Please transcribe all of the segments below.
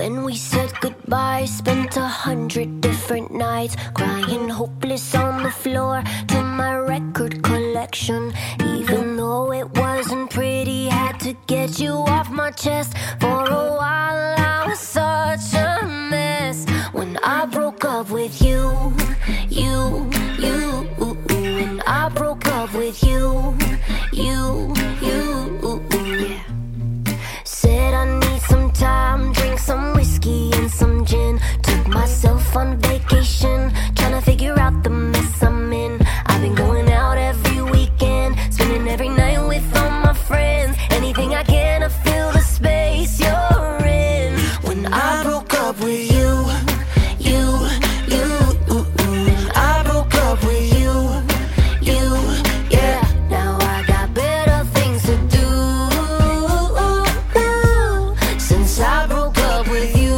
Then we said goodbye, spent 100 different nights, crying hopeless on the floor to my record collection. Even though it wasn't pretty, had to get you off my chest. For a while I was such a mess. When I broke up with you, when I broke up with you, yeah. Said I need some time, drink some whiskey and some gin. Took myself on vacation, trying to figure out the mess I'm in. I've been going out every weekend, spending every night with all my friends. Anything I can to fill the space you're in. When I broke up with you, when I broke up with you, yeah. Now I got better things to do. Since I broke up with you,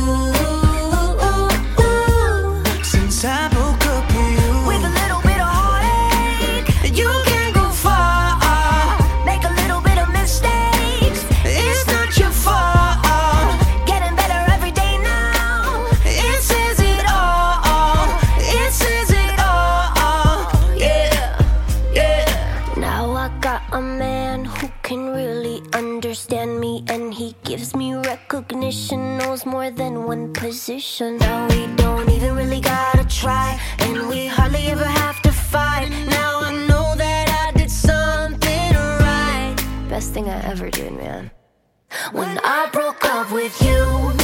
since I broke up with you, with a little bit of heartache, you can go far. Make a little bit of mistakes, it's not your fault. getting better every day now. It says it all, it says it all, yeah, yeah. Now I got a man who can really understand me, and he gives me recognition, knows more than one position. Now we don't even really gotta try, and we hardly ever have to fight. Now I know that I did something right. Best thing I ever did, man. When I broke up with you,